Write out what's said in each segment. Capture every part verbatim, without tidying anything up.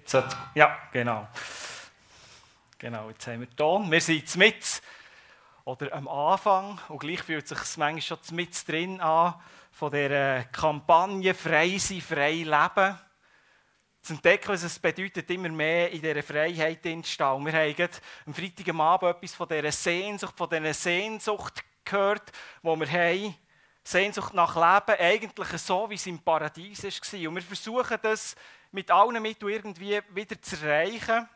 Ja, genau. Genau, jetzt haben wir den Ton. Wir sind mit oder am Anfang und gleich fühlt es sich manchmal schon mit drin an von dieser Kampagne «Frei sein, frei leben». Zu entdecken, was es bedeutet, immer mehr in dieser Freiheit zu stehen. Wir haben am Freitag am Abend etwas von dieser Sehnsucht, von dieser Sehnsucht gehört, wo wir haben. Sehnsucht nach Leben, eigentlich so, wie es im Paradies war. Und wir versuchen das mit allen Mitteln irgendwie wieder zu erreichen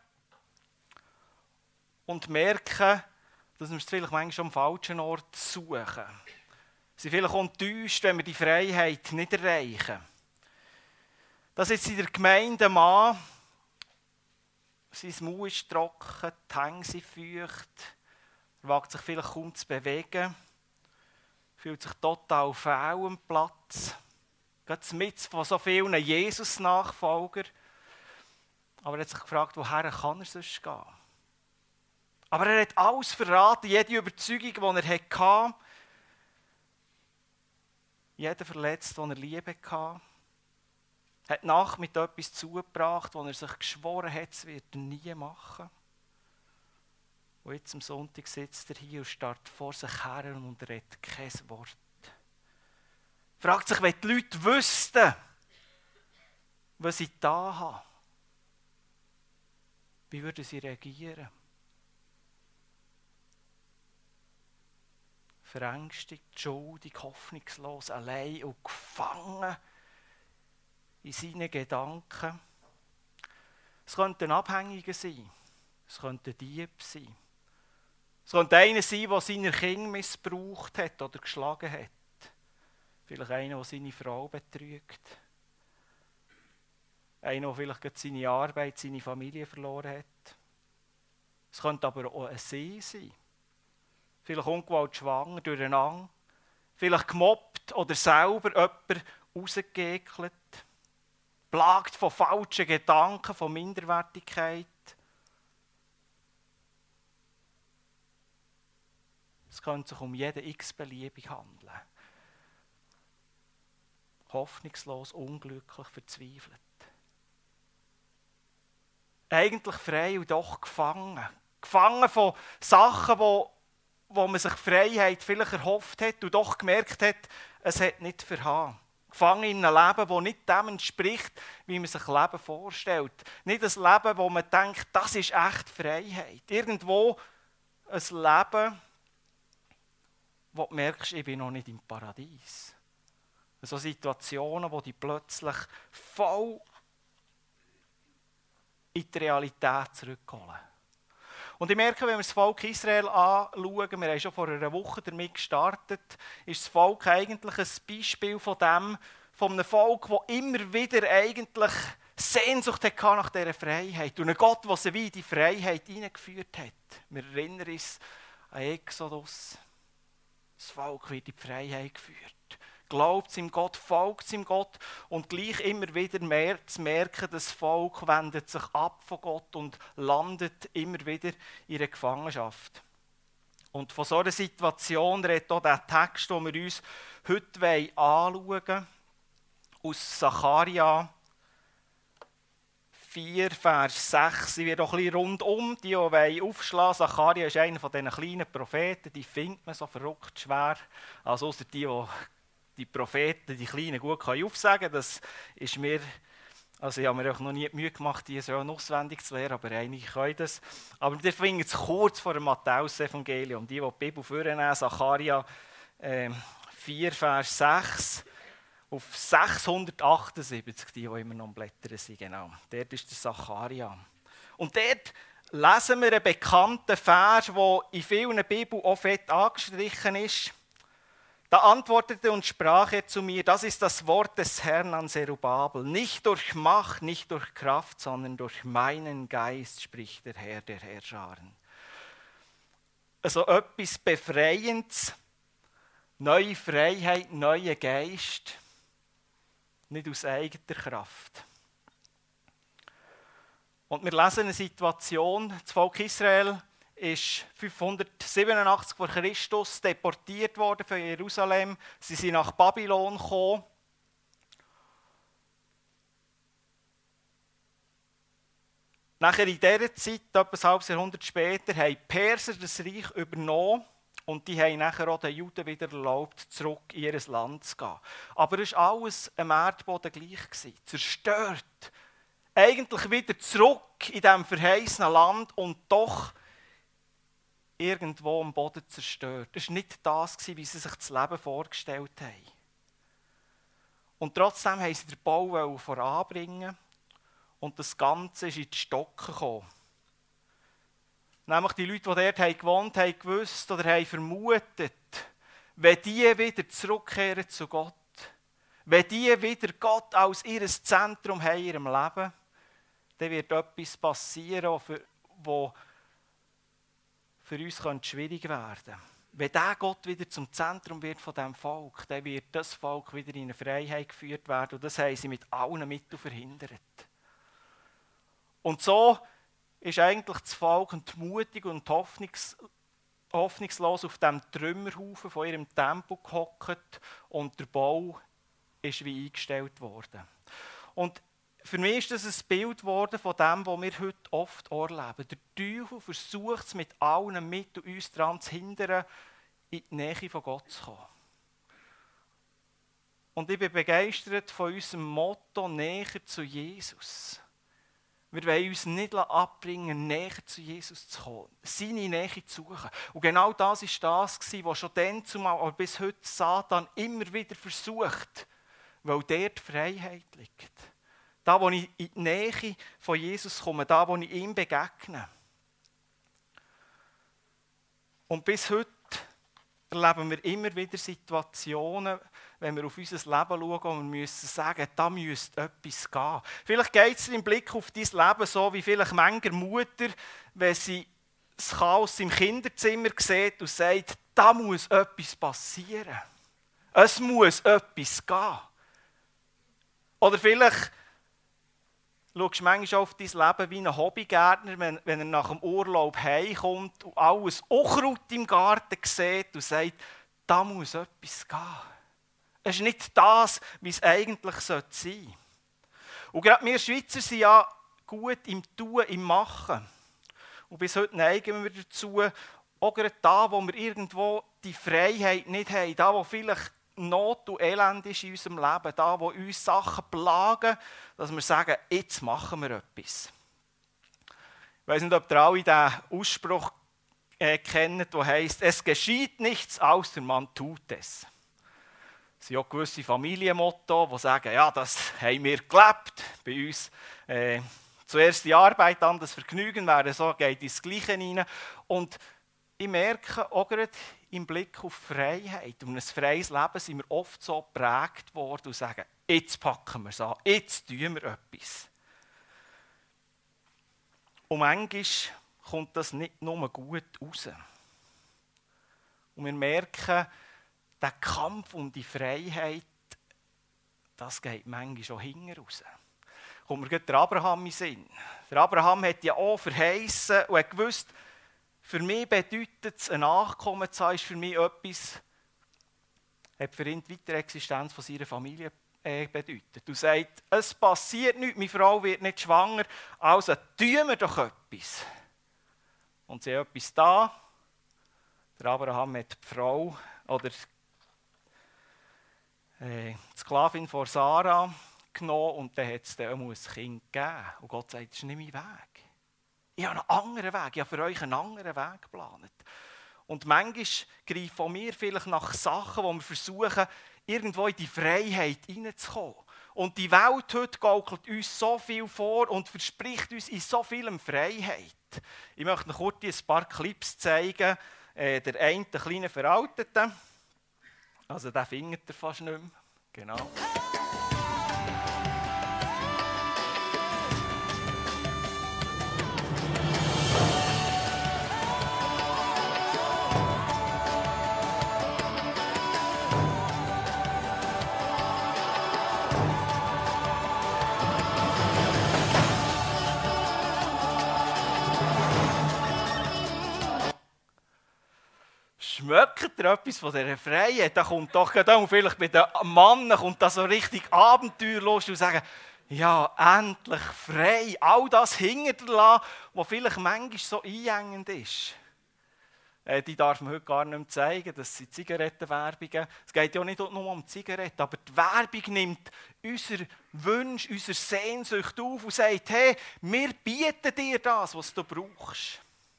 und merken, dass wir es vielleicht manchmal am falschen Ort suchen. Wir sind vielleicht enttäuscht, wenn wir die Freiheit nicht erreichen. Dass jetzt in der Gemeinde ein Mann, sein Maul ist trocken, die Hänge sind feucht, er wagt sich vielleicht kaum zu bewegen, fühlt sich total fehl am Platz. Gerade mitten von so vielen Jesus-Nachfolgern. Aber er hat sich gefragt, woher kann er sonst gehen? Aber er hat alles verraten, jede Überzeugung, die er hatte. Jeder verletzt, den er Liebe hatte. Er hat die Nacht mit etwas zugebracht, wo er sich geschworen hat, es wird er nie machen. Und jetzt am Sonntag sitzt er hier und starrt vor sich her und redet kein Wort. Fragt sich, wenn die Leute wüssten, was ich da habe, wie würden sie reagieren? Verängstigt, schuldig, hoffnungslos, allein und gefangen in seinen Gedanken. Es könnte ein Abhängiger sein, es könnte ein Dieb sein. Es könnte einer sein, der seine Kinder missbraucht hat oder geschlagen hat. Vielleicht einer, der seine Frau betrügt. Einer, der vielleicht gerade seine Arbeit, seine Familie verloren hat. Es könnte aber auch ein See sein. Vielleicht ungewollt schwanger, durcheinander. Vielleicht gemobbt oder selber jemand rausgeekelt. Plagt von falschen Gedanken, von Minderwertigkeit. Es könnte sich um jeden x-beliebig handeln. Hoffnungslos, unglücklich, verzweifelt. Eigentlich frei und doch gefangen. Gefangen von Sachen, wo, wo man sich Freiheit vielleicht erhofft hat und doch gemerkt hat, es hat nicht verhauen. Gefangen in einem Leben, das nicht dem entspricht, wie man sich Leben vorstellt. Nicht ein Leben, wo man denkt, das ist echt Freiheit. Irgendwo ein Leben, wo du merkst, ich bin noch nicht im Paradies. So Situationen, wo die plötzlich voll in die Realität zurückholen. Und ich merke, wenn wir das Volk Israel anschauen, wir haben schon vor einer Woche damit gestartet, ist das Volk eigentlich ein Beispiel von dem, von einem Volk, das immer wieder eigentlich Sehnsucht hatte nach dieser Freiheit. Und ein Gott, der sie wie in die Freiheit hineingeführt hat. Wir erinnern uns an Exodus. Das Volk wird in die Freiheit geführt. Glaubt im Gott, folgt im Gott und gleich immer wieder mehr zu merken, das Volk wendet sich ab von Gott und landet immer wieder in einer Gefangenschaft. Und von so einer Situation redet auch der Text, den wir uns heute anschauen wollen, aus Sacharja vier, Vers sechs. Ich werde auch ein bisschen rundum, die, die aufschlagen. Sacharja ist einer von diesen kleinen Propheten, die findet man so verrückt schwer. Also ausser die, die die Propheten, die Kleinen, gut aufsagen können. Das ist mir, also ich habe mir auch noch nie die Mühe gemacht, die so auswendig zu lernen, aber einige können das. Aber wir finden es kurz vor dem Matthäus-Evangelium. Die, die die Bibel vornehmen, Sacharja äh, vier, Vers sechs, auf sechshundertachtundsiebzig, die, die immer noch am Blättern sind. Genau. Dort ist der Sacharja. Und dort lesen wir einen bekannten Vers, der in vielen Bibeln auch fett angestrichen ist. Da antwortete und sprach er zu mir, das ist das Wort des Herrn an Zerubabel. Nicht durch Macht, nicht durch Kraft, sondern durch meinen Geist, spricht der Herr der Herrscharen. Also etwas Befreiendes, neue Freiheit, neuer Geist, nicht aus eigener Kraft. Und wir lesen eine Situation, das Volk Israel ist fünfhundertsiebenundachtzig vor Christus deportiert worden von Jerusalem. Sie sind nach Babylon gekommen. Nachher in dieser Zeit, etwa ein halbes Jahrhundert später, haben die Perser das Reich übernommen und die haben nachher auch den Juden wieder erlaubt, zurück in ihr Land zu gehen. Aber es war alles am Erdboden gleich gewesen, zerstört. Eigentlich wieder zurück in diesem verheißenen Land und doch irgendwo am Boden zerstört. Das war nicht das, wie sie sich das Leben vorgestellt haben. Und trotzdem haben sie den Bau voranbringen und das Ganze ist in die Stocken gekommen. Nämlich die Leute, die dort gewohnt haben, haben gewusst oder haben vermutet, wenn die wieder zurückkehren zu Gott, wenn die wieder Gott als ihr Zentrum haben in ihrem Leben, dann wird etwas passieren, das für, für uns schwierig werden könnte. Wenn der Gott wieder zum Zentrum wird von diesem Volk, dann wird das Volk wieder in eine Freiheit geführt werden. Und das haben sie mit allen Mitteln verhindert. Und so ist eigentlich das Volk mutig und hoffnungs- hoffnungslos auf dem Trümmerhaufen von ihrem Tempel gehockt und der Bau ist wie eingestellt worden. Und für mich ist das ein Bild geworden von dem, was wir heute oft erleben. Der Teufel versucht es mit allen Mitteln, uns daran zu hindern, in die Nähe von Gott zu kommen. Und ich bin begeistert von unserem Motto «Näher zu Jesus». Wir wollen uns nicht abbringen, näher zu Jesus zu kommen, seine Nähe zu suchen. Und genau das war das, was schon dann zumal, aber bis heute Satan immer wieder versucht, weil dort Freiheit liegt. Da, wo ich in die Nähe von Jesus komme, da, wo ich ihm begegne. Und bis heute erleben wir immer wieder Situationen, wenn wir auf unser Leben schauen und wir müssen sagen, da müsste etwas gehen. Vielleicht geht es im Blick auf dein Leben so, wie vielleicht manche Mutter, wenn sie das Chaos im Kinderzimmer sieht und sagt, da muss etwas passieren. Es muss etwas gehen. Oder vielleicht schaust du manchmal auf dein Leben wie ein Hobbygärtner, wenn, wenn er nach dem Urlaub heimkommt und alles Unkraut im Garten sieht und sagt, da muss etwas gehen. Es ist nicht das, wie es eigentlich sein sollte. Und gerade wir Schweizer sind ja gut im Tun, im Machen. Und bis heute neigen wir dazu, auch gerade da, wo wir irgendwo die Freiheit nicht haben, da, wo vielleicht Not und Elend ist in unserem Leben, da, wo uns Sachen plagen, dass wir sagen, jetzt machen wir etwas. Ich weiss nicht, ob ihr alle den Ausspruch äh, kennt, der heisst, es geschieht nichts, außer man tut es. Es sind auch gewisse Familienmotto, die sagen, ja, das haben wir gelebt. Bei uns äh, zuerst die Arbeit, dann das Vergnügen, wäre so, geht ins Gleiche hinein. Und ich merke auch gerade im Blick auf Freiheit und ein freies Leben sind wir oft so geprägt worden und sagen, jetzt packen wir es an, jetzt tun wir etwas. Und manchmal kommt das nicht nur gut raus. Und wir merken, der Kampf um die Freiheit, das geht manchmal schon hinten raus. Kommt mir gerade der Abraham in den Sinn. Der Abraham hat ja auch verheißen und hat gewusst, für mich bedeutet es, ein Nachkommen zu haben, ist für mich etwas, hat für ihn die weitere Existenz von seiner Familie äh, bedeutet. Du sagst, es passiert nichts, meine Frau wird nicht schwanger, also tun wir doch etwas. Und sie hat etwas da. Der Abraham hat die Frau, oder äh, die Sklavin von Sarah genommen und dann hat es dann ein Kind gegeben. Und Gott sagt, das ist nicht mein Weg. Ich habe einen anderen Weg, ich habe für euch einen anderen Weg geplant. Und manchmal greifen wir vielleicht nach Sachen, wo wir versuchen, irgendwo in die Freiheit hineinzukommen. Und die Welt heute gaukelt uns so viel vor und verspricht uns in so vielem Freiheit. Ich möchte noch kurz ein paar Clips zeigen. Äh, der eine, der kleine Veraltete, also den findet ihr fast nicht mehr. Genau. Schmeckt ihr etwas von dieser Freiheit? Da kommt doch da vielleicht bei den Männern kommt da so richtig Abenteuerlust und sagen, ja, endlich frei. All das hinterlassen, was vielleicht manchmal so einengend ist. Äh, die darf man heute gar nicht mehr zeigen, das sind Zigarettenwerbungen. Es geht ja nicht nur um Zigaretten, aber die Werbung nimmt unsere Wünsche, unsere Sehnsucht auf und sagt, hey, wir bieten dir das, was du brauchst.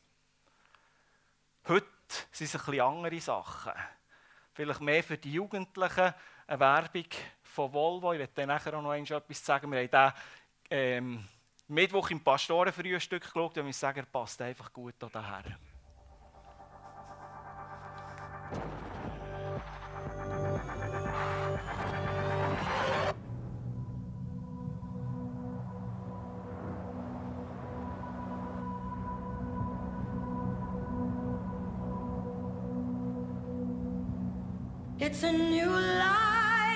Heute sind es ein bisschen andere Sachen. Vielleicht mehr für die Jugendlichen, eine Werbung von Volvo. Ich werde dann nachher auch noch etwas sagen. Wir haben den ähm, Mittwoch im Pastorenfrühstück geschaut und ich sagen, er passt einfach gut hierher. It's a new life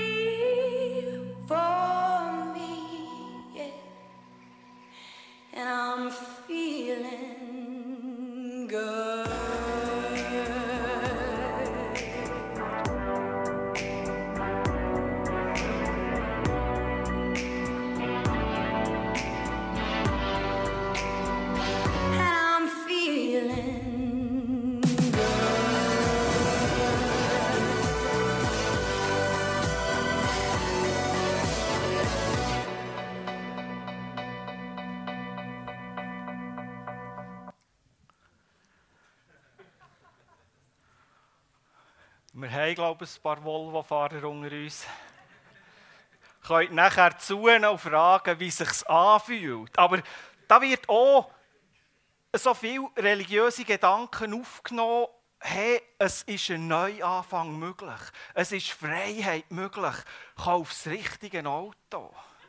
for me, yeah, and I'm feeling good. And I'm feeling Wir haben, glaube ich, ein paar Volvo-Fahrer unter uns. Ihr könnt nachher zuhören und fragen, wie es sich anfühlt. Aber da wird auch so viele religiöse Gedanken aufgenommen, hey, es ist ein Neuanfang möglich. Es ist Freiheit möglich. Kauf das richtige Auto.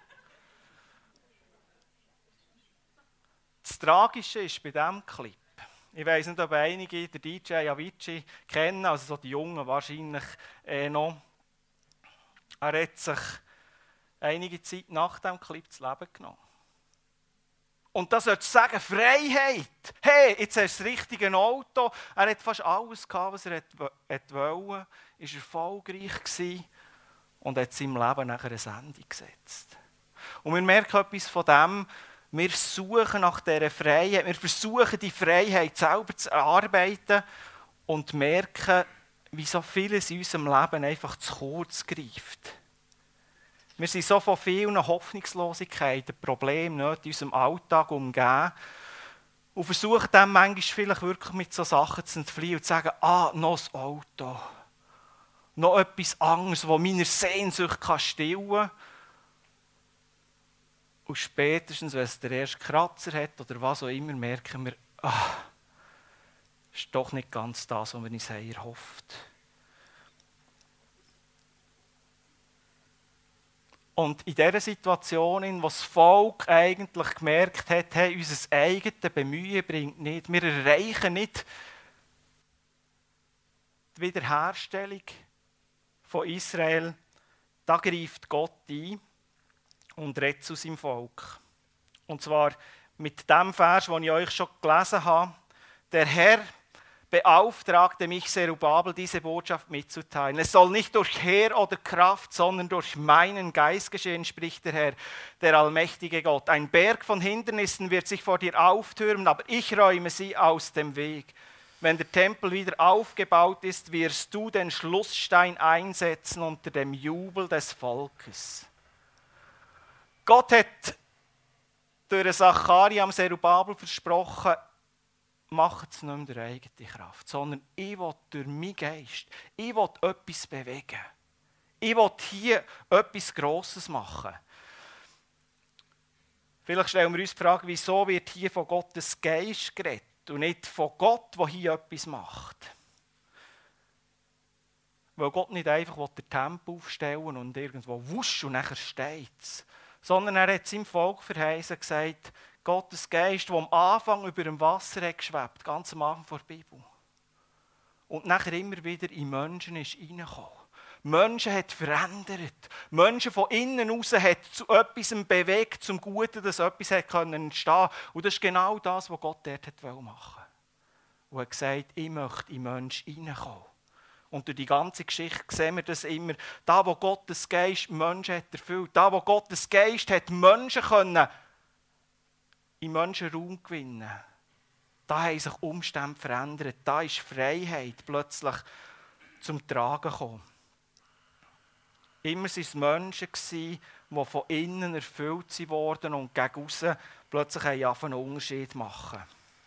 Das Tragische ist bei diesem Clip, ich weiss nicht, ob einige den D J Avicii kennen, also so die Jungen wahrscheinlich eh noch. Er hat sich einige Zeit nach dem Clip das Leben genommen. Und da sollst du sagen, Freiheit. Hey, jetzt hast du das richtige Auto. Er hat fast alles gehabt, was er wollte. Er war erfolgreich gewesen und hat seinem Leben nachher ein Ende gesetzt. Und wir merken etwas von dem, wir suchen nach dieser Freiheit, wir versuchen die Freiheit selber zu erarbeiten und merken, wie so vieles in unserem Leben einfach zu kurz greift. Wir sind so von vielen Hoffnungslosigkeiten, Problemen in unserem Alltag umgeben und versuchen dann manchmal vielleicht wirklich mit so Sachen zu entfliehen und zu sagen, ah, noch ein Auto, noch etwas anderes, das meiner Sehnsucht stillen kann. Und spätestens, wenn es der erste Kratzer hat oder was auch immer, merken wir, ah, das ist doch nicht ganz das, was wir uns erhofft haben. Und in dieser Situation, in der das Volk eigentlich gemerkt hat, hey, unser eigenes Bemühen bringt nicht, wir erreichen nicht die Wiederherstellung von Israel, da greift Gott ein und redet zu seinem Volk. Und zwar mit dem Vers, den ich euch schon gelesen habe. Der Herr beauftragte mich, Zerubabel, diese Botschaft mitzuteilen. Es soll nicht durch Heer oder Kraft, sondern durch meinen Geist geschehen, spricht der Herr, der allmächtige Gott. Ein Berg von Hindernissen wird sich vor dir auftürmen, aber ich räume sie aus dem Weg. Wenn der Tempel wieder aufgebaut ist, wirst du den Schlussstein einsetzen unter dem Jubel des Volkes. Gott hat durch Zacharia am Zerubabel versprochen, macht es nicht mehr durch eigene Kraft, sondern ich will durch meinen Geist, ich will etwas bewegen. Ich will hier etwas Grosses machen. Vielleicht stellen wir uns die Frage, wieso wird hier von Gottes Geist geredet und nicht von Gott, der hier etwas macht. Weil Gott nicht einfach den Tempel aufstellen und irgendwo wusch und nachher steht es. Sondern er hat seinem Volk verheißen gesagt, Gottes Geist, der am Anfang über dem Wasser hat geschwebt, ganz am Anfang der Bibel. Und nachher immer wieder in Menschen ist reingekommen. Menschen hat verändert. Menschen von innen raus hat zu etwas bewegt, zum Guten, dass etwas hat entstehen konnte. Und das ist genau das, was Gott dort machen wollte. Und er hat gesagt, ich möchte in Menschen reinkommen. Und durch die ganze Geschichte sehen wir das immer. Da, wo Gottes Geist Menschen hat erfüllt, da, wo Gottes Geist hat Menschen können in Menschen Raum gewinnen. Da haben sich Umstände verändert. Da ist Freiheit plötzlich zum Tragen gekommen. Immer waren es Menschen, die von innen erfüllt wurden und gegen aussen plötzlich einen Unterschied machen.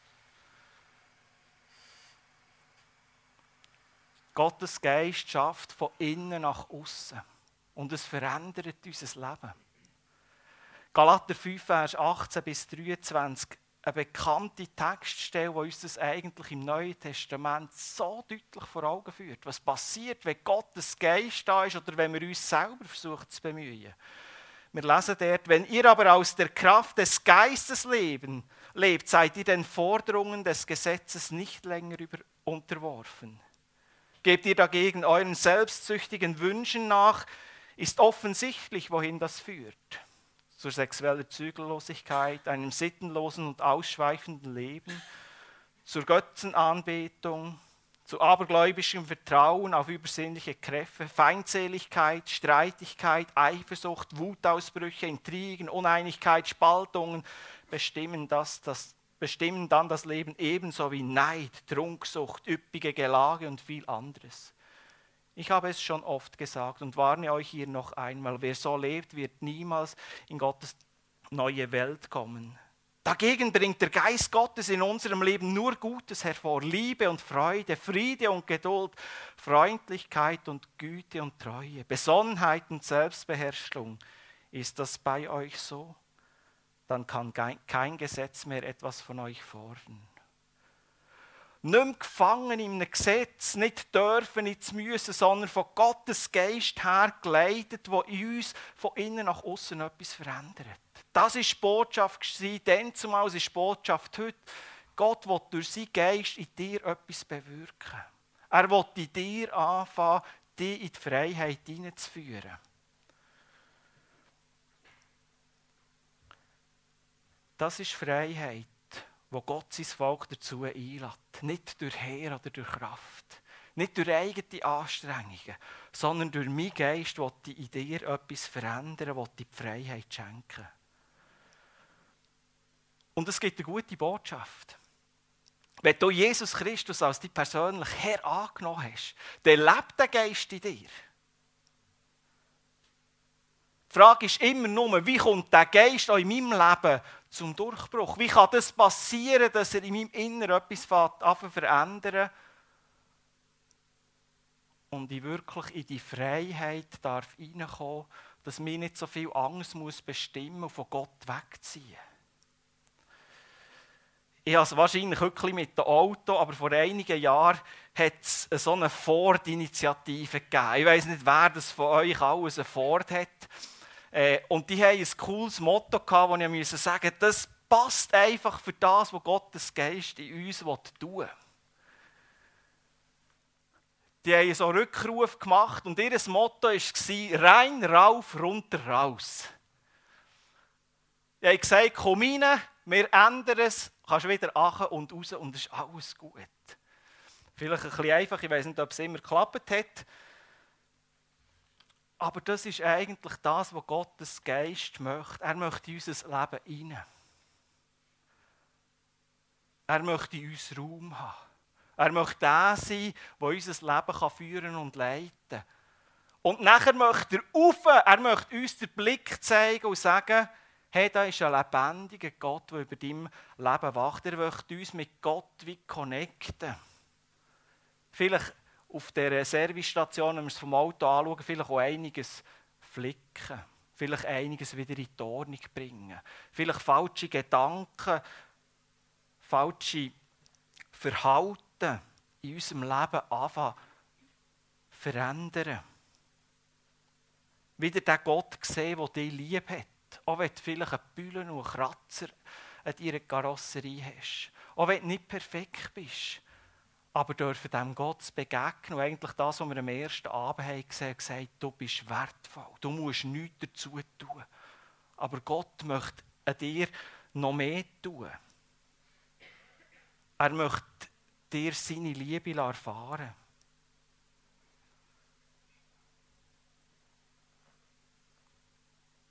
Gottes Geist schafft von innen nach außen und es verändert unser Leben. Galater fünf, Vers achtzehn bis dreiundzwanzig, eine bekannte Textstelle, die uns das eigentlich im Neuen Testament so deutlich vor Augen führt. Was passiert, wenn Gottes Geist da ist oder wenn wir uns selber versuchen zu bemühen. Wir lesen dort, wenn ihr aber aus der Kraft des Geistes leben, lebt, seid ihr den Forderungen des Gesetzes nicht länger über, unterworfen. Gebt ihr dagegen euren selbstsüchtigen Wünschen nach, ist offensichtlich, wohin das führt. Zur sexuellen Zügellosigkeit, einem sittenlosen und ausschweifenden Leben, zur Götzenanbetung, zu abergläubischem Vertrauen auf übersinnliche Kräfte, Feindseligkeit, Streitigkeit, Eifersucht, Wutausbrüche, Intrigen, Uneinigkeit, Spaltungen bestimmen das, das bestimmen dann das Leben ebenso wie Neid, Trunksucht, üppige Gelage und viel anderes. Ich habe es schon oft gesagt und warne euch hier noch einmal, wer so lebt, wird niemals in Gottes neue Welt kommen. Dagegen bringt der Geist Gottes in unserem Leben nur Gutes hervor, Liebe und Freude, Friede und Geduld, Freundlichkeit und Güte und Treue, Besonnenheit und Selbstbeherrschung. Ist das bei euch so? Dann kann kein Gesetz mehr etwas von euch fordern. Nicht mehr gefangen in einem Gesetz, nicht dürfen, nicht müssen, sondern von Gottes Geist her geleitet, wo in uns von innen nach außen etwas verändert. Das war die Botschaft, dann zumal ist die Botschaft heute. Gott will durch seinen Geist in dir etwas bewirken. Er will in dir anfangen, dich in die Freiheit hineinzuführen. Das ist Freiheit, wo Gott sein Volk dazu einlädt. Nicht durch Heer oder durch Kraft. Nicht durch eigene Anstrengungen, sondern durch meinen Geist will ich in dir etwas verändern, will die Freiheit schenken. Und es gibt eine gute Botschaft. Wenn du Jesus Christus als dein persönlicher Herr angenommen hast, dann lebt der Geist in dir. Die Frage ist immer nur, wie kommt der Geist auch in meinem Leben zum Durchbruch? Wie kann das passieren, dass er in meinem Inneren etwas anfängt zu verändern und ich wirklich in die Freiheit darf hineinkommen, dass mir nicht so viel Angst muss bestimmen und von Gott wegziehen? Ich habe es wahrscheinlich wirklich mit dem Auto, aber vor einigen Jahren hat es so eine Ford-Initiative gegeben. Ich weiss nicht, wer das von euch alles einen Ford hat. Und die haben ein cooles Motto gehabt, wo ich sagen musste, das passt einfach für das, was Gottes Geist in uns tun will. Die haben so einen Rückruf gemacht und ihr Motto war rein, rauf, runter, raus. Die haben gesagt, komm rein, wir ändern es, kannst wieder rein und raus und es ist alles gut. Vielleicht ein bisschen einfach, ich weiss nicht, ob es immer geklappt hat. Aber das ist eigentlich das, was Gottes Geist möchte. Er möchte in unser Leben hinein. Er möchte in uns Raum haben. Er möchte der sein, der unser Leben führen und leiten kann. Und nachher möchte er rauf, er möchte uns den Blick zeigen und sagen, hey, da ist ein lebendiger Gott, der über dein Leben wacht. Er möchte uns mit Gott wie connecten. Vielleicht auf dieser Servicestation, wenn wir es vom Auto anschauen, vielleicht auch einiges flicken. Vielleicht einiges wieder in die Ordnung bringen. Vielleicht falsche Gedanken, falsche Verhalten in unserem Leben anfangen zu verändern. Wieder den Gott sehen, der dich lieb hat. Auch wenn du vielleicht einen Bühlen und einen Kratzer an deiner Karosserie hast. Auch wenn du nicht perfekt bist. Aber dürfen dem Gott begegnen und eigentlich das, was wir am ersten Abend haben gesehen, gesagt, du bist wertvoll, du musst nichts dazu tun. Aber Gott möchte an dir noch mehr tun. Er möchte dir seine Liebe erfahren.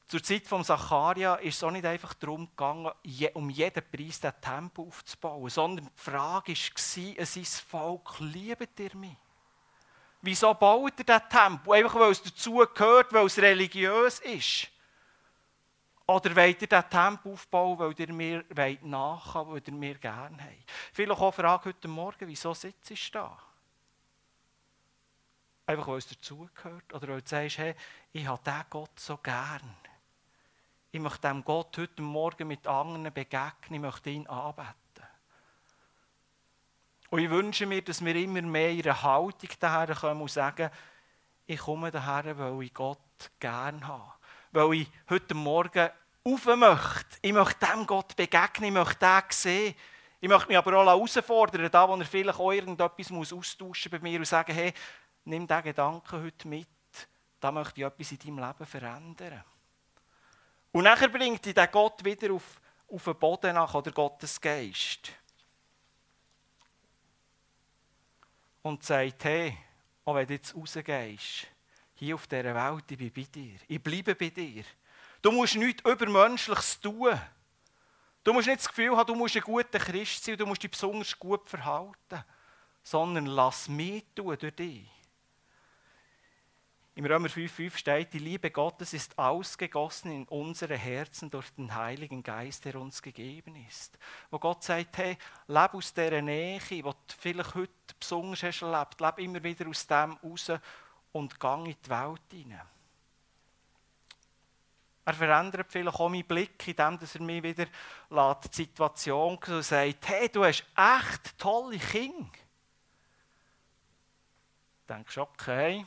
Zur Zeit von Zacharia ist es auch nicht einfach darum gegangen, um jeden Preis den Tempel aufzubauen, sondern die Frage war, sein Volk, liebt ihr mich? Wieso baut ihr diesen Tempel? Einfach weil es dazu gehört, weil es religiös ist? Oder wollt ihr diesen Tempel aufbauen, weil ihr mir nachkommen wollt, weil ihr mir gerne habt? Vielleicht auch Frage heute Morgen, wieso sitzt du da? Einfach weil es dazugehört? Oder weil du sagst, hey, ich habe diesen Gott so gern. Ich möchte diesem Gott heute Morgen mit anderen begegnen, ich möchte ihn anbeten. Und ich wünsche mir, dass wir immer mehr in eine Haltung daher kommen und sagen, ich komme daher, weil ich Gott gern habe. Weil ich heute Morgen rauf möchte. Ich möchte diesem Gott begegnen, ich möchte den sehen. Ich möchte mich aber auch herausfordern, da wo er vielleicht auch irgendetwas muss austauschen bei mir und sagen, hey, nimm diesen Gedanken heute mit, da möchte ich etwas in deinem Leben verändern. Und nachher bringt dich der Gott wieder auf, auf den Boden nach, oder Gottes Geist. Und sagt, hey, auch wenn du jetzt rausgehst, hier auf dieser Welt, ich bin bei dir. Ich bleibe bei dir. Du musst nichts Übermenschliches tun. Du musst nicht das Gefühl haben, du musst ein guter Christ sein und du musst dich besonders gut verhalten. Sondern lass mich tun durch dich. Im Römer fünf fünf steht, die Liebe Gottes ist ausgegossen in unsere Herzen durch den Heiligen Geist, der uns gegeben ist. Wo Gott sagt, hey, lebe aus dieser Nähe, die du vielleicht heute besonders hast erlebt, lebe immer wieder aus dem raus und geh in die Welt hinein. Er verändert vielleicht auch meinen Blick, indem er mir wieder die Situation und sagt, hey, du hast echt tolle Kinder. Du denkst, okay,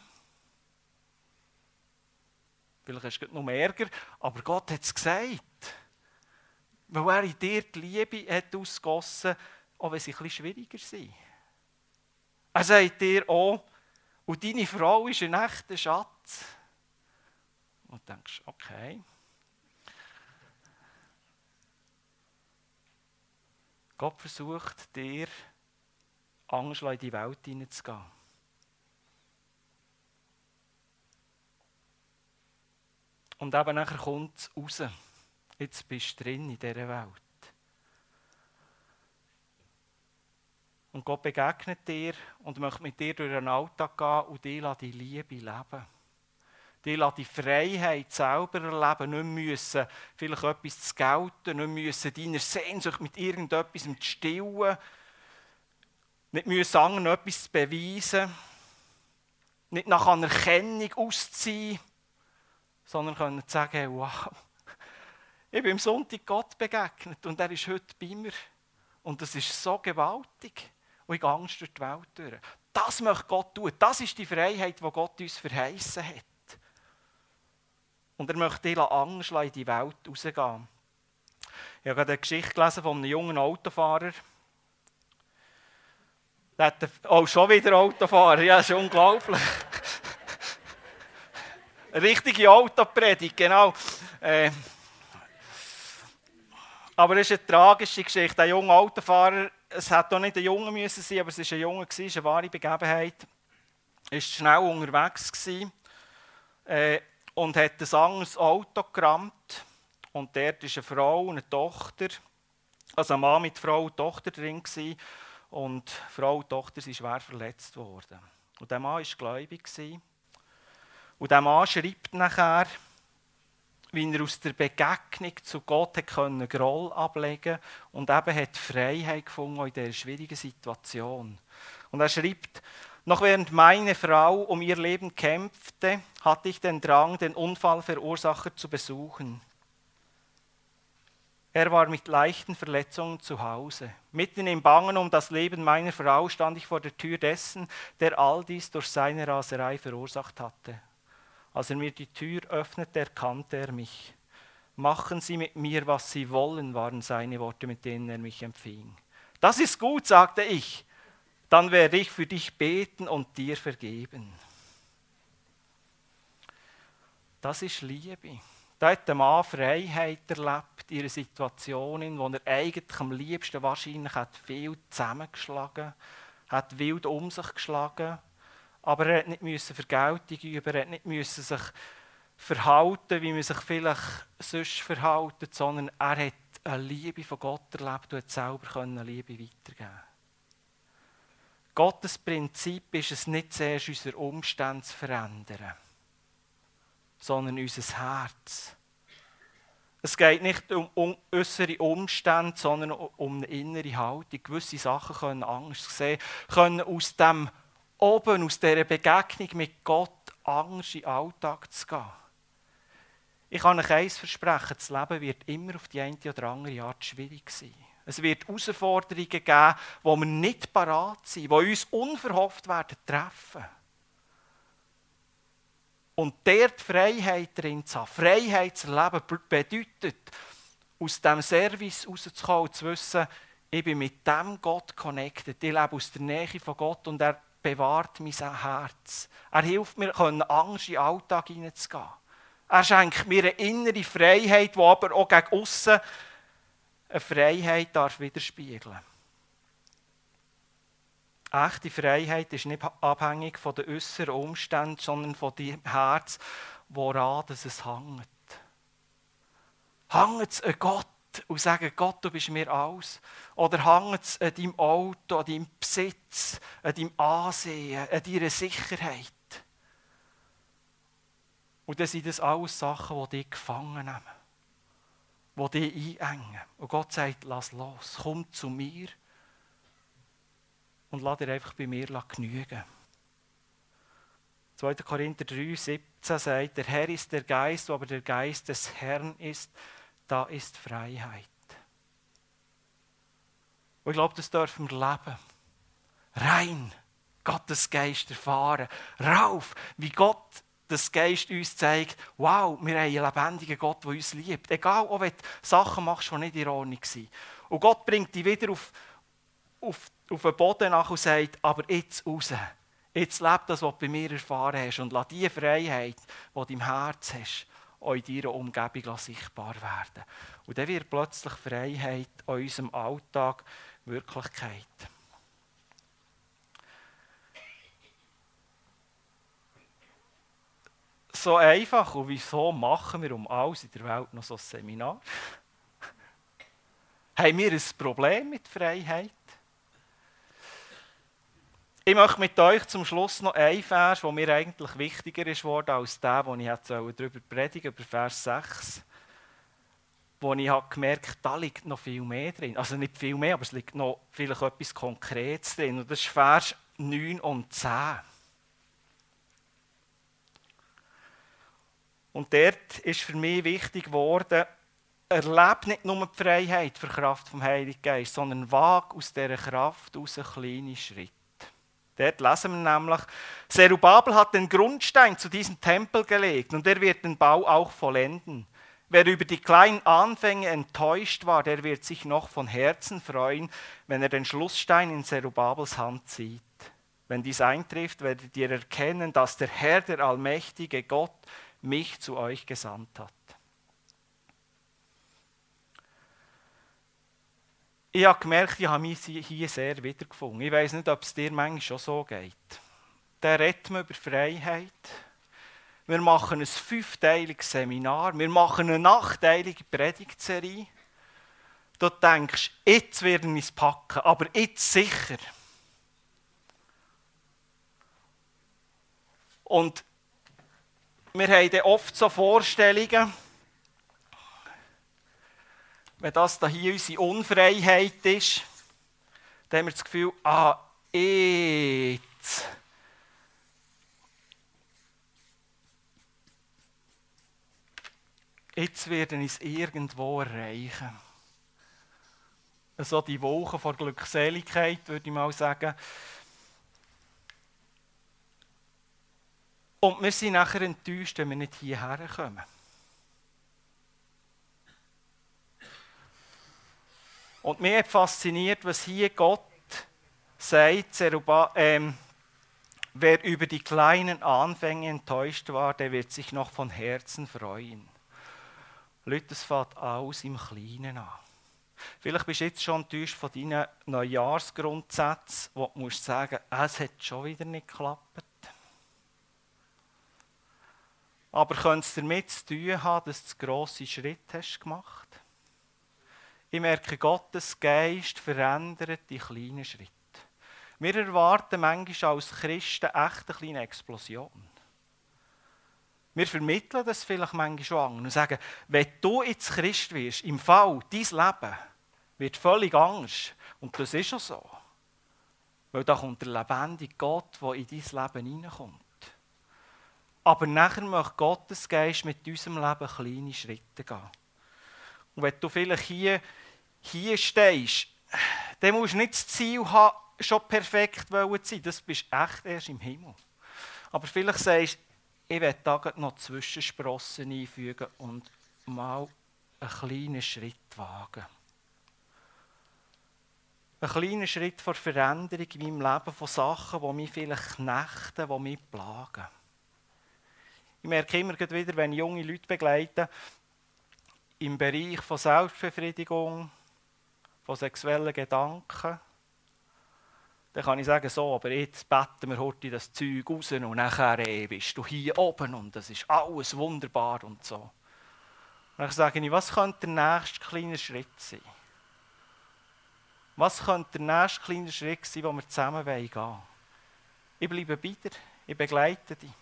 vielleicht hast du noch mehr Ärger, aber Gott hat es gesagt. Weil er in dir die Liebe hat ausgegossen, auch wenn sie ein bisschen schwieriger sind. Er sagt dir auch, und deine Frau ist ein echter Schatz. Und du denkst, okay. Gott versucht dir, Angst in die Welt hineinzugehen. Und eben nachher kommt es raus. Jetzt bist du drin in dieser Welt. Und Gott begegnet dir und möchte mit dir durch den Alltag gehen und dir die Liebe leben. Dir die Freiheit selber erleben, nicht müssen, vielleicht etwas zu gelten, nicht müssen deiner Sehnsucht mit irgendetwas zu stillen, nicht müssen anderen etwas zu beweisen, nicht nach Anerkennung auszuziehen, sondern können sagen, hey, wow, ich bin am Sonntag Gott begegnet und er ist heute bei mir. Und das ist so gewaltig. Und ich gehe Angst durch die Welt durch. Das möchte Gott tun. Das ist die Freiheit, die Gott uns verheißen hat. Und er möchte dir Angst in die Welt rausgehen. Ich habe gerade eine Geschichte gelesen von einem jungen Autofahrer. Der hat eine, oh, schon wieder Autofahrer. Ja, das ist unglaublich. Eine richtige Autopredigt, genau. Äh, aber es ist eine tragische Geschichte. Der junge Autofahrer, es hätte auch nicht ein Junge müssen sein, aber es war ein Junge, es war eine wahre Begebenheit. Er war schnell unterwegs gewesen, äh, und hat ein anderes Auto gerammt. Und dort ist eine Frau und eine Tochter, also ein Mann mit Frau und Tochter drin gewesen. Und Frau und Tochter sind schwer verletzt worden. Und der Mann war gläubig gewesen. Und der Mann schreibt nachher, wie er aus der Begegnung zu Gott konnte Groll ablegen und eben hat Freiheit gefunden in dieser schwierigen Situation. Und er schreibt, noch während meine Frau um ihr Leben kämpfte, hatte ich den Drang, den Unfallverursacher zu besuchen. Er war mit leichten Verletzungen zu Hause. Mitten im Bangen um das Leben meiner Frau stand ich vor der Tür dessen, der all dies durch seine Raserei verursacht hatte. Als er mir die Tür öffnete, erkannte er mich. Machen Sie mit mir, was Sie wollen, waren seine Worte, mit denen er mich empfing. Das ist gut, sagte ich. Dann werde ich für dich beten und dir vergeben. Das ist Liebe. Da hat der Mann Freiheit erlebt in einer Situation, in der er eigentlich am liebsten wahrscheinlich hat viel zusammengeschlagen, hat wild um sich geschlagen. Aber er musste nicht Vergeltung üben, er musste nicht sich verhalten, wie man sich vielleicht sonst verhält, sondern er hat eine Liebe von Gott erlebt und hat selber eine Liebe weitergeben. Gottes Prinzip ist es nicht zuerst, unsere Umstände zu verändern, sondern unser Herz. Es geht nicht um, um äußere Umstände, sondern um eine innere Haltung. Gewisse Sachen können anders sehen, können aus dem oben, aus dieser Begegnung mit Gott anders in den Alltag zu gehen. Ich kann euch eins versprechen, das Leben wird immer auf die eine oder andere Art schwierig sein. Es wird Herausforderungen geben, wo wir nicht parat sind, die uns unverhofft werden treffen. Und dort Freiheit drin zu haben, Freiheit zu erleben, bedeutet, aus diesem Service rauszukommen und zu wissen, ich bin mit diesem Gott connected, ich lebe aus der Nähe von Gott und er bewahrt mein Herz. Er hilft mir, Angst in den Alltag hineinzugehen. Er schenkt mir eine innere Freiheit, die aber auch gegen aussen eine Freiheit darf widerspiegeln. Echte Freiheit ist nicht abhängig von den äußeren Umständen, sondern von dem Herz, woran es hängt. Hängt es an Gott und sagen, Gott, du bist mir alles? Oder hängt es an deinem Auto, an deinem Besitz, an deinem Ansehen, an deiner Sicherheit? Und dann sind das alles Sachen, die dich gefangen nehmen, die dich einengen. Und Gott sagt, lass los, komm zu mir und lass dir einfach bei mir genügen. zweiter Korinther drei, siebzehn sagt, der Herr ist der Geist, wo aber der Geist des Herrn ist, da ist Freiheit. Und ich glaube, das dürfen wir leben. Rein, Gottes Geist erfahren. Rauf, wie Gott das Geist uns zeigt, wow, wir haben einen lebendigen Gott, der uns liebt. Egal, auch wenn du Sachen machst, die nicht in Ordnung sind. Und Gott bringt dich wieder auf, auf, auf den Boden nach und sagt, aber jetzt raus. Jetzt lebe das, was du bei mir erfahren hast und lass diese Freiheit, die du im Herz hast, auch in deiner Umgebung sichtbar werden. Und dann wird plötzlich Freiheit in unserem Alltag Wirklichkeit. So einfach und wieso machen wir um alles in der Welt noch so ein Seminar? Haben wir ein Problem mit Freiheit? Ich möchte mit euch zum Schluss noch einen Vers, der mir eigentlich wichtiger ist worden als der, den ich darüber predigen über Vers sechs, wo ich habe gemerkt, da liegt noch viel mehr drin. Also nicht viel mehr, aber es liegt noch vielleicht etwas Konkretes drin. Und das ist Vers neun und zehn. Und dort ist für mich wichtig geworden, erlebe nicht nur die Freiheit für die Kraft vom Heiligen Geist, sondern wage aus dieser Kraft aus einen kleinen Schritt. Dort lesen wir nämlich, Zerubabel hat den Grundstein zu diesem Tempel gelegt und er wird den Bau auch vollenden. Wer über die kleinen Anfänge enttäuscht war, der wird sich noch von Herzen freuen, wenn er den Schlussstein in Zerubabels Hand sieht. Wenn dies eintrifft, werdet ihr erkennen, dass der Herr, der allmächtige Gott, mich zu euch gesandt hat. Ich habe gemerkt, ich habe mich hier sehr wiedergefunden. Ich weiss nicht, ob es dir manchmal schon so geht. Da reden wir über Freiheit. Wir machen ein fünfteiliges Seminar. Wir machen eine achteilige Predigtserie. Du denkst, jetzt werden wir es packen, aber jetzt sicher. Und wir haben dann oft so Vorstellungen, wenn das hier unsere Unfreiheit ist, dann haben wir das Gefühl, ah, jetzt. Jetzt werden wir es irgendwo erreichen. Also die Woche vor Glückseligkeit, würde ich mal sagen. Und wir sind nachher enttäuscht, wenn wir nicht hierher kommen. Und mich hat fasziniert, was hier Gott sagt, Zeruba, ähm, wer über die kleinen Anfänge enttäuscht war, der wird sich noch von Herzen freuen. Leute, es fängt alles im Kleinen an. Vielleicht bist du jetzt schon enttäuscht von deinen Neujahrsgrundsätzen, wo du musst sagen, es hat schon wieder nicht geklappt. Aber könnte es damit zu tun haben, dass du grosse Schritte hast gemacht? Ich merke, Gottes Geist verändert die kleinen Schritte. Wir erwarten manchmal als Christen echt eine kleine Explosion. Wir vermitteln das vielleicht manchmal schon an und sagen, wenn du jetzt Christ wirst, im Fall, dein Leben wird völlig anders. Und das ist auch so. Weil da kommt der lebendige Gott, der in dein Leben hineinkommt. Aber nachher möchte Gottes Geist mit unserem Leben kleine Schritte gehen. Und wenn du vielleicht hier, hier stehst, dann musst du nicht das Ziel haben, schon perfekt zu sein. Das bist du echt erst im Himmel. Aber vielleicht sagst du, ich werde da noch Zwischensprossen einfügen und mal einen kleinen Schritt wagen. Einen kleinen Schritt vor Veränderung in meinem Leben von Sachen, die mich vielleicht knechten, die mich plagen. Ich merke immer wieder, wenn ich junge Leute begleite, im Bereich von Selbstbefriedigung, von sexuellen Gedanken, dann kann ich sagen, so, aber jetzt beten wir heute das Zeug raus und nachher eh bist du hier oben und das ist alles wunderbar und so. Und dann sage ich, was könnte der nächste kleine Schritt sein? Was könnte der nächste kleine Schritt sein, wo wir zusammen gehen wollen? Ich bleibe bei dir, ich begleite dich.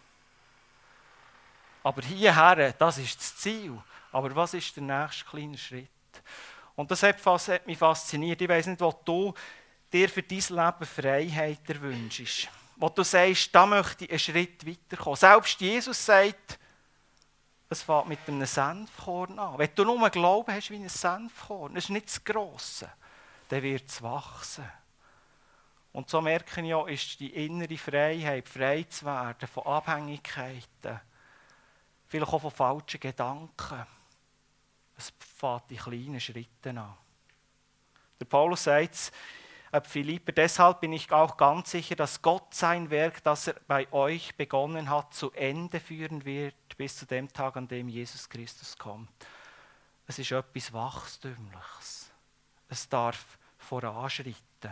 Aber hierher, das ist das Ziel. Aber was ist der nächste kleine Schritt? Und das hat, hat mich fasziniert. Ich weiss nicht, wo du dir für dein Leben Freiheit erwünschst. Wo du sagst, da möchte ich einen Schritt weiterkommen. Selbst Jesus sagt, es fängt mit einem Senfkorn an. Wenn du nur Glauben hast wie ein Senfkorn, das ist nicht das Grosse, dann wird es wachsen. Und so merke ich auch, ist die innere Freiheit, frei zu werden von Abhängigkeiten, vielleicht auch von falschen Gedanken. Es fängt die kleinen Schritte an. Der Paulus sagt es, Philipper, deshalb bin ich auch ganz sicher, dass Gott sein Werk, das er bei euch begonnen hat, zu Ende führen wird, bis zu dem Tag, an dem Jesus Christus kommt. Es ist etwas Wachstümliches. Es darf voranschreiten.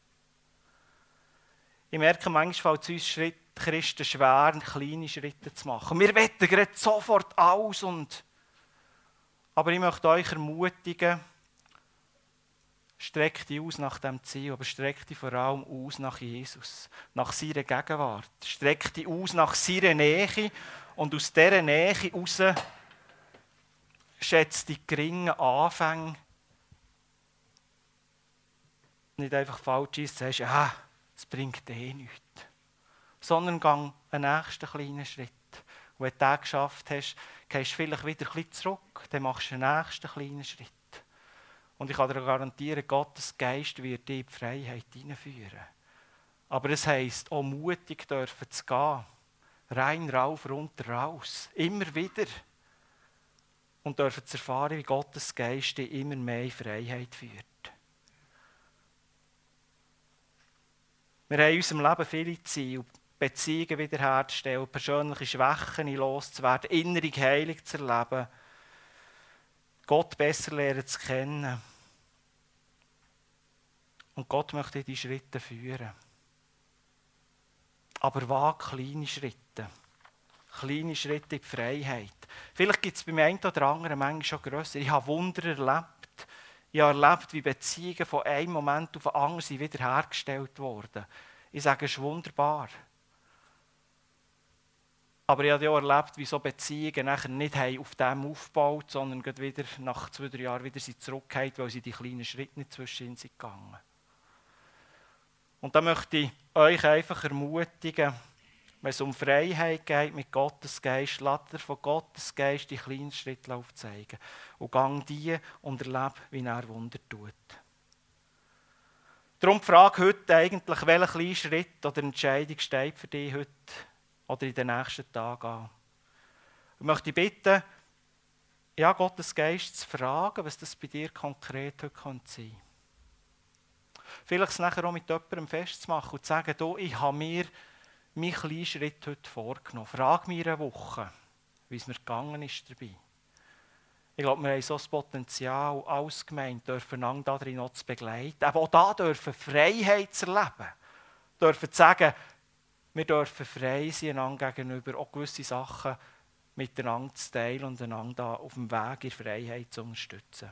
Ich merke, manchmal fällt es uns Schritt, Christen schwer, kleine Schritte zu machen. Wir wollen gerade sofort alles. Und aber ich möchte euch ermutigen, streckt dich aus nach dem Ziel, aber streckt dich vor allem aus nach Jesus, nach seiner Gegenwart. Streckt dich aus nach seiner Nähe und aus dieser Nähe heraus schätzt die geringen Anfänge nicht einfach falsch ist, sagst, ja, es bringt eh nichts. Sondern gang einen nächsten kleinen Schritt. Und wenn du den geschafft hast, gehst du vielleicht wieder ein bisschen zurück, dann machst du den nächsten kleinen Schritt. Und ich kann dir garantieren, Gottes Geist wird dich in die Freiheit hineinführen. Aber es heisst, auch mutig dürfen zu gehen. Rein, rauf, runter, raus. Immer wieder. Und dürfen zu erfahren, wie Gottes Geist dich immer mehr in Freiheit führt. Wir haben in unserem Leben viele Ziele, Beziehungen wiederherzustellen, persönliche Schwächen loszuwerden, innere Heilung zu erleben, Gott besser lernen zu kennen. Und Gott möchte die Schritte führen. Aber wage kleine Schritte. Kleine Schritte in die Freiheit. Vielleicht gibt es beim einen oder anderen manchmal schon grösser. Ich habe Wunder erlebt. Ich habe erlebt, wie Beziehungen von einem Moment auf den anderen wiederhergestellt wurden. Ich sage, es ist wunderbar. Aber ich habe auch erlebt, wie so Beziehungen nachher nicht auf dem aufgebaut, sondern wieder nach zwei, drei Jahren wieder zurückgefallen, weil sie die kleinen Schritte nicht zwischen ihnen sind gegangen. Und da möchte ich euch einfach ermutigen, wenn es um Freiheit geht mit Gottes Geist, lasst ihr von Gottes Geist die kleinen Schritte aufzeigen. Und gang die und erlebe, wie er Wunder tut. Darum die Frage heute eigentlich, welcher kleine Schritt oder Entscheidung steht für dich heute oder in den nächsten Tagen an. Ich möchte bitten, ja, Gottes Geist zu fragen, was das bei dir konkret heute sein könnte. Vielleicht es nachher auch mit jemandem festzumachen und zu sagen, du, ich habe mir meinen kleinen Schritt heute vorgenommen. Frag mich eine Woche, wie es mir gegangen ist dabei. Ich glaube, wir haben so das Potenzial, alles gemeint, dürfen einander darin noch zu begleiten. Aber auch da dürfen Freiheit zu erleben. Dürfen sagen, wir dürfen frei sein einander gegenüber, auch gewisse Sachen miteinander zu teilen und einander auf dem Weg in Freiheit zu unterstützen.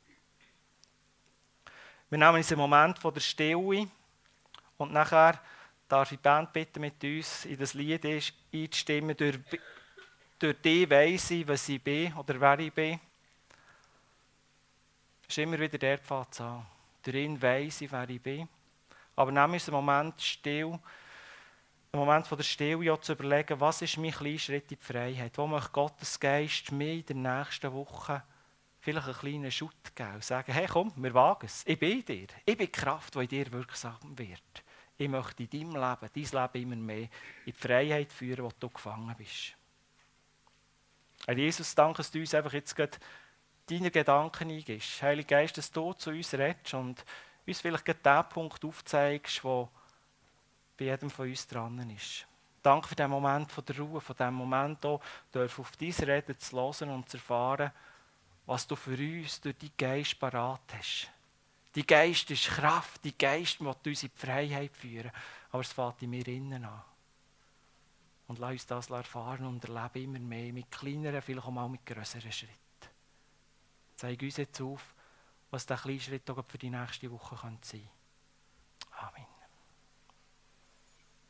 Wir nehmen uns einen Moment von der Stille und nachher darf ich die Band bitten, mit uns in das Lied einzustimmen. Durch, durch dich weiss ich, was ich bin oder wer ich bin. Es ist immer wieder der Pfad an. Durch ihn weiss ich, wer ich bin. Aber nehmen wir uns einen Moment still, einen Moment von der Stille, ja, zu überlegen, was ist mein kleiner Schritt in die Freiheit? Wo möchte Gottes Geist mir in der nächsten Woche vielleicht einen kleinen Schutt geben und sagen, hey komm, wir wagen es. Ich bin dir. Ich bin die Kraft, die in dir wirksam wird. Ich möchte in deinem Leben, dein Leben immer mehr in die Freiheit führen, wo du gefangen bist. Herr Jesus, danke, dass du uns einfach jetzt gerade deine Gedanken eingibst. Heiliger Geist, dass du zu uns redest und uns vielleicht gerade den Punkt aufzeigst, der bei jedem von uns dran ist. Danke für den Moment von der Ruhe, von dem Moment auch, auf dein Reden zu hören und zu erfahren, was du für uns durch deinen Geist parat hast. Dein Geist ist Kraft, dein Geist will uns in die Freiheit führen, aber es fängt in mir innen an. Und lass uns das erfahren und erleben immer mehr, mit kleineren, vielleicht auch mal mit grösseren Schritten. Zeig uns jetzt auf, was dieser kleine Schritt auch für die nächste Woche sein könnte.